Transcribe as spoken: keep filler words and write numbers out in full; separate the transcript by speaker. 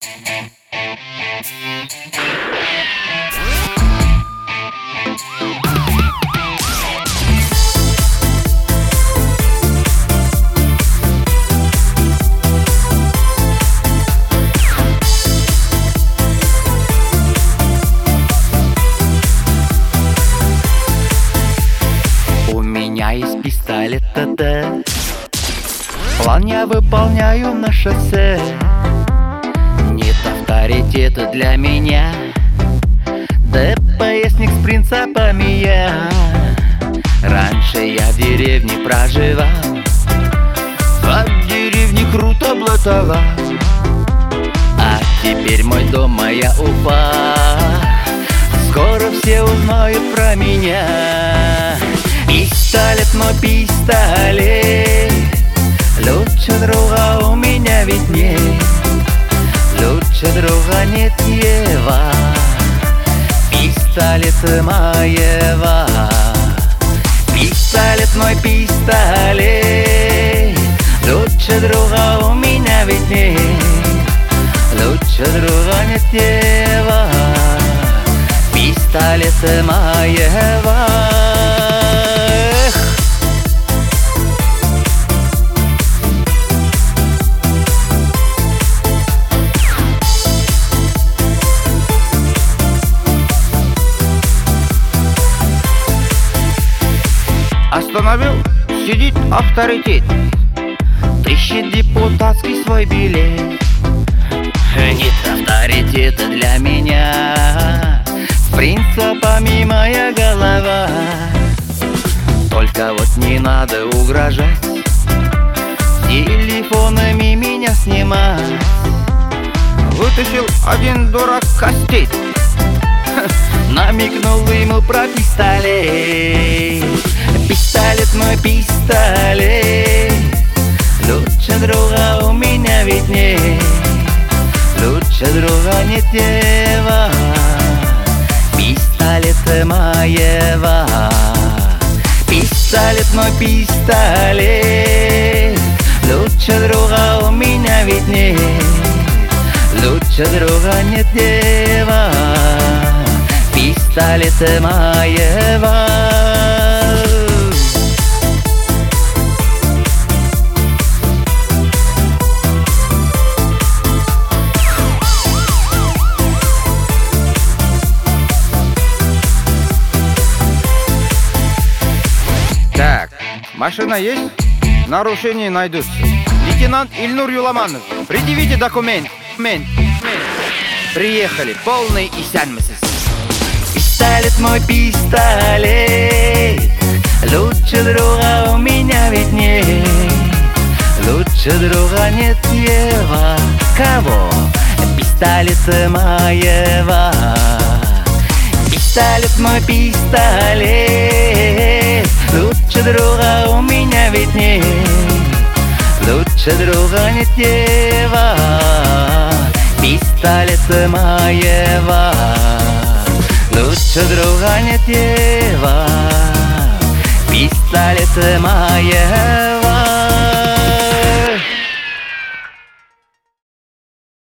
Speaker 1: У меня есть пистолет ТТ, план я выполняю на шоссе. Нет авторитета для меня, ДПСник с принципами я. Раньше я в деревне проживал, а в деревне круто блатовал. А теперь мой дом, моя Уфа, скоро все узнают про меня. Пистолет, мой пистолет, лучше друга у меня ведь нет. Лучше друга нет его, пистолет моего. Пистолет, мой пистолет, лучше друга у меня ведь нет. Лучше друга нет его, пистолет моего.
Speaker 2: Остановил, сидит авторитет, тыщет депутатский свой билет.
Speaker 1: Нет авторитета для меня, с принципами моя голова. Только вот не надо угрожать, телефонами меня снимать.
Speaker 2: Вытащил один дурак костей,
Speaker 1: намекнул ему про пистолет. Пистолет, мой пистолет, лучше друга у меня ведь нет. Лучше друга нет его, пистолет моего. Пистолет, мой пистолет, лучше друга у меня ведь нет. Лучше друга нет его, пистолет моего.
Speaker 2: Так, машина есть? Нарушения найдутся. Лейтенант Ильнур Юламанов, предъявите документ. Мент. Приехали, полный и сянмасис.
Speaker 1: Пистолет, мой пистолет, лучше друга у меня ведь нет. Лучше друга нет его. Кого? Пистолет моего. Пистолет, мой пистолет, лучше друга у меня ведь нет. Лучше друга нет его, пистолет моего. Лучше друга нет его, пистолет моего.